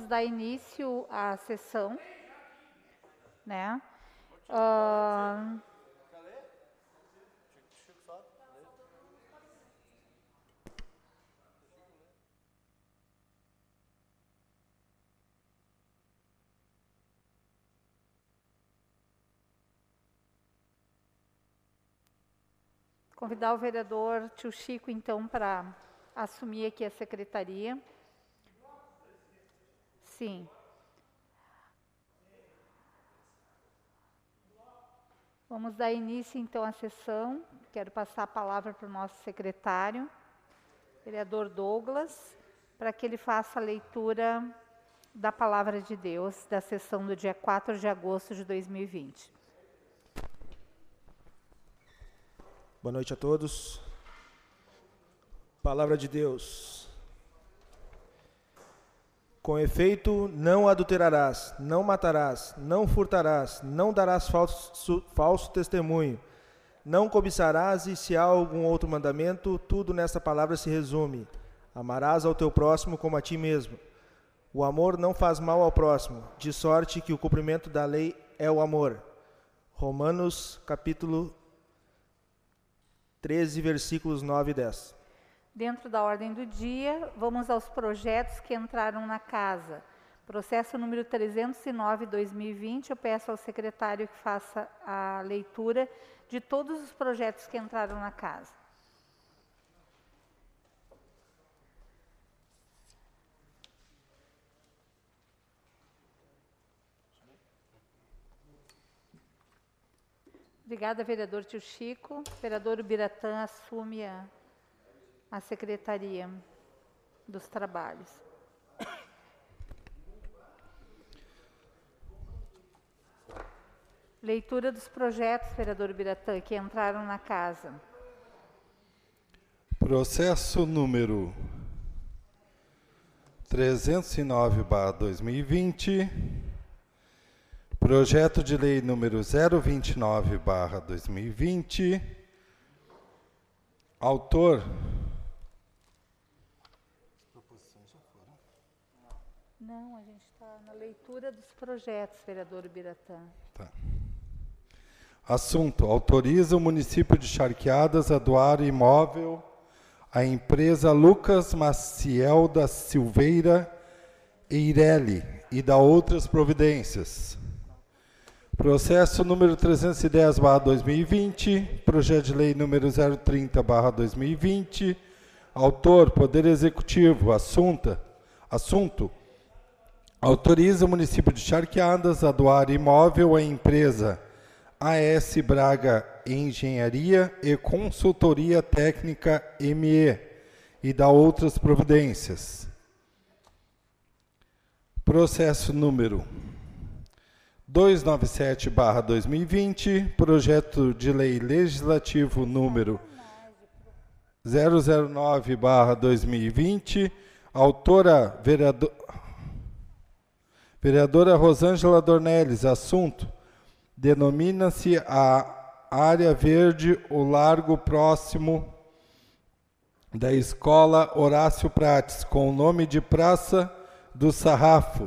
dar início à sessão, né? Convidar o vereador Tio Chico, então, para assumir aqui a secretaria. Sim. Vamos dar início, então, à sessão. Quero passar a palavra para o nosso secretário, vereador Douglas, para que ele faça a leitura da Palavra de Deus da sessão do dia 4 de agosto de 2020. Boa noite a todos. Palavra de Deus. Com efeito, não adulterarás, não matarás, não furtarás, não darás falso testemunho, não cobiçarás, e se há algum outro mandamento, tudo nesta palavra se resume: amarás ao teu próximo como a ti mesmo. O amor não faz mal ao próximo, de sorte que o cumprimento da lei é o amor. Romanos, capítulo 13, versículos 9 e 10. Dentro da ordem do dia, vamos aos projetos que entraram na casa. Processo número 309/2020, eu peço ao secretário que faça a leitura de todos os projetos que entraram na casa. Obrigada, vereador Tio Chico. Vereador Ubiratã assume a secretaria dos trabalhos. Leitura dos projetos, vereador Ubiratã, que entraram na casa. Processo número 309/2020. Projeto de lei número 029/2020. Autor. Não, a gente está na leitura dos projetos, vereador Ubiratã. Tá. Assunto: autoriza o município de Charqueadas a doar imóvel à empresa Lucas Maciel da Silveira Eireli e dá outras providências. Processo número 310/2020, projeto de lei número 030/2020, autor, Poder Executivo, assunto, autoriza o município de Charqueadas a doar imóvel à empresa AS Braga Engenharia e Consultoria Técnica ME e dá outras providências. Processo número 297/2020, projeto de lei legislativo número 009/2020, autora vereadora Rosângela Dornelles, assunto: denomina-se a área verde o largo próximo da escola Horácio Prates, com o nome de Praça do Sarrafo.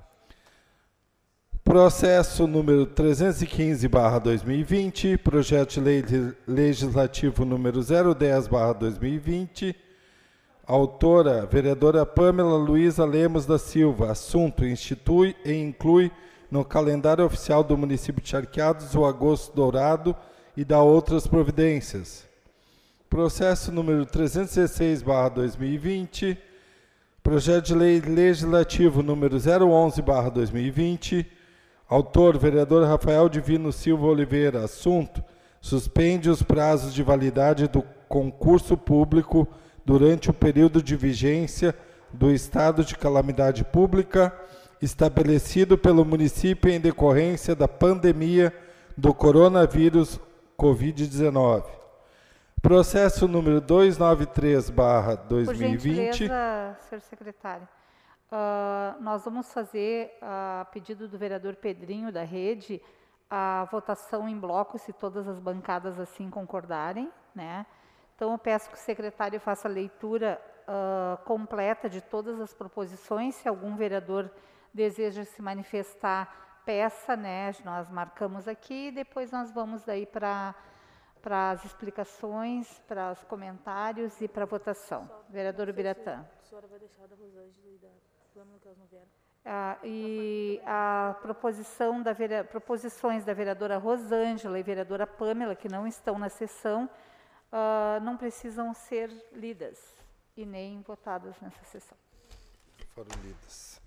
Processo número 315/2020, projeto de lei legislativo número 010/2020, autora, vereadora Pâmela Luiza Lemos da Silva, assunto: institui e inclui no calendário oficial do município de Charqueadas o Agosto Dourado e dá outras providências. Processo número 316/2020, projeto de lei legislativo número 011/2020, autor, vereador Rafael Divino Silva Oliveira, assunto: suspende os prazos de validade do concurso público durante o período de vigência do estado de calamidade pública estabelecido pelo município em decorrência da pandemia do coronavírus Covid-19. Processo número 293/2020. Por gentileza, senhor secretário. Nós vamos fazer, a pedido do vereador Pedrinho da Rede, a votação em bloco, se todas as bancadas assim concordarem, né? Então, eu peço que o secretário faça a leitura completa de todas as proposições. Se algum vereador deseja se manifestar, peça, né? Nós marcamos aqui e depois nós vamos daí para as explicações, para os comentários e para a votação. Vereador Ubiratã. A senhora vai deixar da Rosângela e da Pâmela, que elas não vieram. E a proposições da vereadora Rosângela e vereadora Pâmela, que não estão na sessão, não precisam ser lidas e nem votadas nessa sessão. Foram lidas.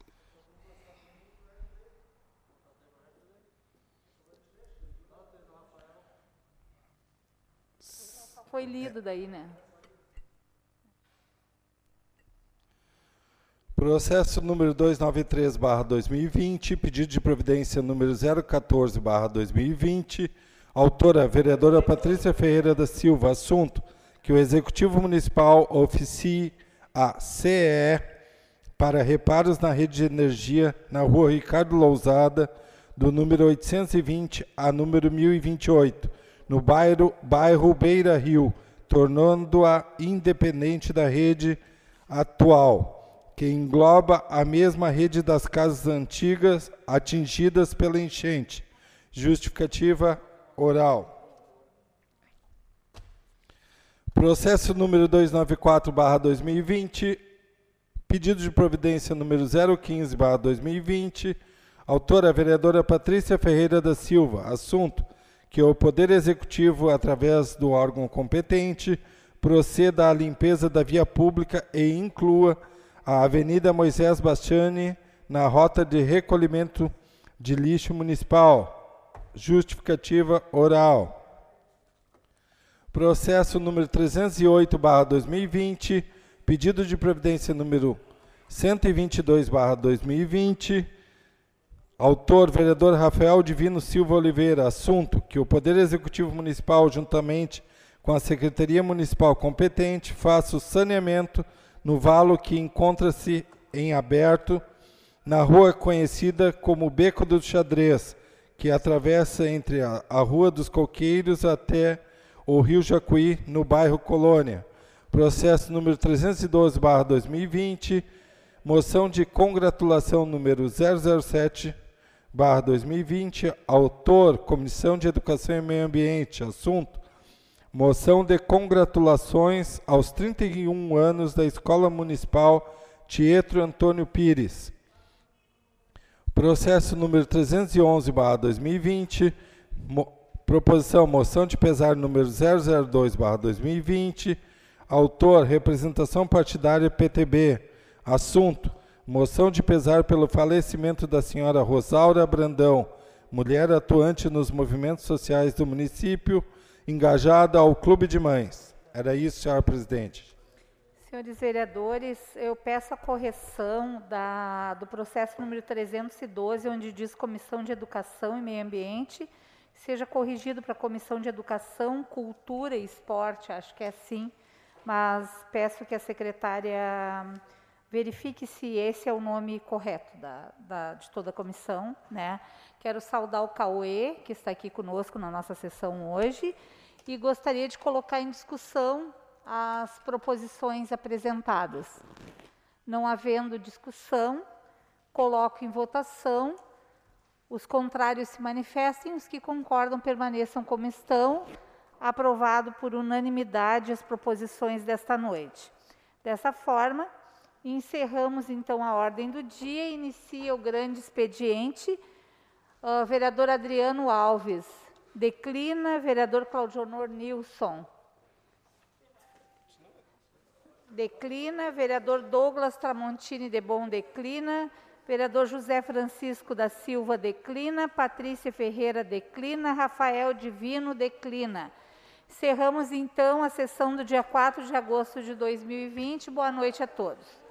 Foi lido daí, né? Processo número 293/2020, pedido de providência número 014/2020, autora vereadora Patrícia Ferreira da Silva, assunto que o Executivo Municipal oficie a CE para reparos na rede de energia na rua Ricardo Lousada, do número 820 a número 1028, no bairro Beira Rio, tornando-a independente da rede atual, que engloba a mesma rede das casas antigas atingidas pela enchente. Justificativa oral. Processo número 294/2020, pedido de providência número 015/2020, autora a vereadora Patrícia Ferreira da Silva, assunto que o Poder Executivo, através do órgão competente, proceda à limpeza da via pública e inclua a Avenida Moisés Bastiani na rota de recolhimento de lixo municipal. Justificativa oral. Processo número 308/2020, pedido de providência número 122/2020, autor, vereador Rafael Divino Silva Oliveira, assunto que o Poder Executivo Municipal, juntamente com a Secretaria Municipal competente, faça o saneamento no valo que encontra-se em aberto na rua conhecida como Beco do Xadrez, que atravessa entre a Rua dos Coqueiros até o Rio Jacuí, no bairro Colônia. Processo número 312/2020, moção de congratulação número 007/2020, autor, Comissão de Educação e Meio Ambiente, assunto, moção de congratulações aos 31 anos da Escola Municipal Tietro Antônio Pires. Processo número 311/2020, proposição, moção de pesar número 002/2020, autor, representação partidária PTB, assunto, moção de pesar pelo falecimento da senhora Rosaura Brandão, mulher atuante nos movimentos sociais do município, engajada ao Clube de Mães. Era isso, senhora presidente. Senhores vereadores, eu peço a correção do processo número 312, onde diz Comissão de Educação e Meio Ambiente, seja corrigido para Comissão de Educação, Cultura e Esporte, acho que é assim, mas peço que a secretária verifique se esse é o nome correto de toda a comissão, né? Quero saudar o Cauê, que está aqui conosco na nossa sessão hoje, e gostaria de colocar em discussão as proposições apresentadas. Não havendo discussão, coloco em votação. Os contrários se manifestem, os que concordam permaneçam como estão. Aprovado por unanimidade as proposições desta noite. Dessa forma, encerramos então a ordem do dia. Inicia o grande expediente. Vereador Adriano Alves, declina. Vereador Claudionor Nilson, declina. Vereador Douglas Tramontini de Bom, declina. Vereador José Francisco da Silva, declina. Patrícia Ferreira, declina. Rafael Divino, declina. Encerramos então a sessão do dia 4 de agosto de 2020. Boa noite a todos.